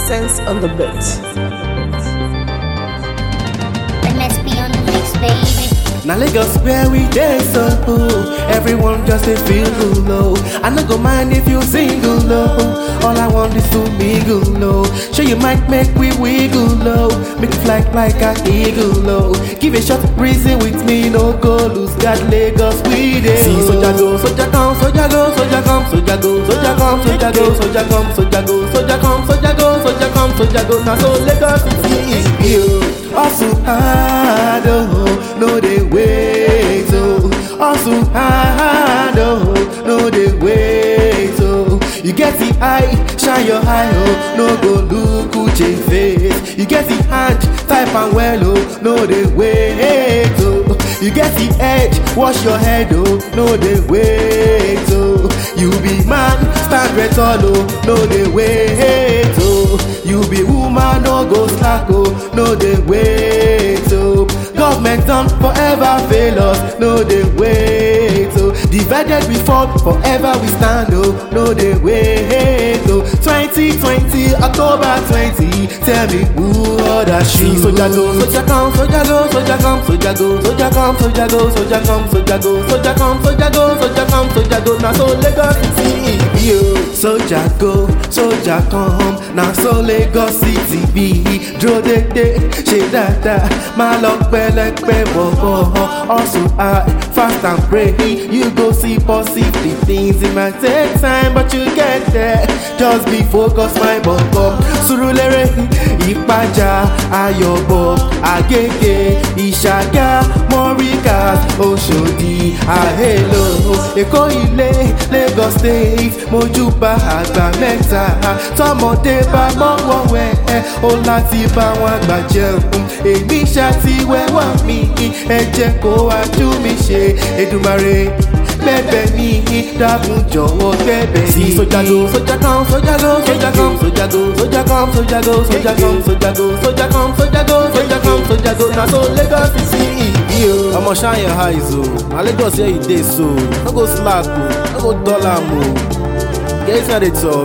Sense on the beat. MSP on the mix, baby. Now Lagos where we dey so everyone just dey feel good low. I no go mind if you single low. All I want is to mingle low. Sure you might make we wiggle low. Make it fly like an eagle low. Give a shot reason with me, no go lose that Lagos we dey. See soja go, soja come, soja go, soja come, soja go, soja come, soja go, soja come, soja go, soja come, soja go, soja come, soja go. Now so Lagos is you. Hustle hard, oh, no they wait, oh. Hustle hard, oh, no they wait, oh. You get the eye, shine your eye, oh. No go look Uche face. You get the hand, type and well, oh. No they wait, oh. You get the edge, wash your head, oh. No they wait, oh. You be man, stand right tall, oh. No they wait, oh. You be woman, no go slack, oh. No they wait, oh. Government don't forever fail us, no they wait, oh. Divided we fall, forever we stand, oh. No they wait, oh. 2020, October 20, tell me who other shoes. Soja go, soja come, soja go, soja come, soja go, soja come, soja go, soja come, soja go, soja come, soja go, soja come, soja go. Now so Lagos City you. Soja go, soja come, now so Lagos City be. Draw de she da, my luck like bobo. Also I fast and pray, you go see positive things. It might take time, but you get there. Just be focused, my bobo. Surulere, Ipaja, Ayobo, Agege, Ishaga, Morikas, Oshodi, Ahelo, Eko Ile, Lagos State, Mojuba, Agba Meta, Tomode ba mọ́wọ́ wẹ̀ ó láti bá wọn gbà jẹun. Èmi ṣáàtì wẹ́wà mi, ẹ jẹ́ kó wájú mi ṣe. Èdùmàrè bẹ̀bẹ̀ mi, dákun jọ̀wọ́ bẹ̀bẹ̀ mi. Sí soja go, soja come, soja go, soja come, soja go, soja come, soja go, soja come, soja go, soja come, soja go, soja come, soja go. Na so Lagos City you. I'ma shine your eyes, oh. Na Lagos here you dey so. No go slack, oh. No go dull am, oh. Get inside the talk.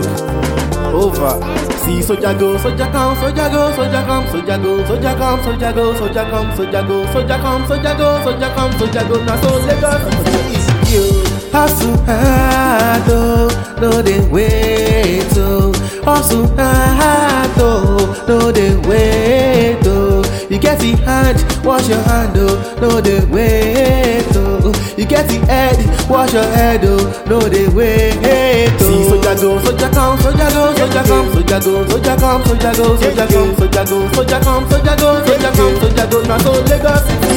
Over. See soja go, soja come, soja go, soja come, soja go, soja come, soja go, soja come, soja go, soja come, soja go, soja come, soja go. Now so Lagos is you. Hustle hard, oh, no they wait, oh. Hustle hard, oh, no they wait, oh. You get the hand, wash your hand, oh, no they wait, oh. You get the head, wash your head, oh, no they wait, oh. See soja go, soja come, soja go, soja come, soja go, soja come, soja go, soja come, soja go, soja come, soja go, soja come, soja go. Now so Lagos.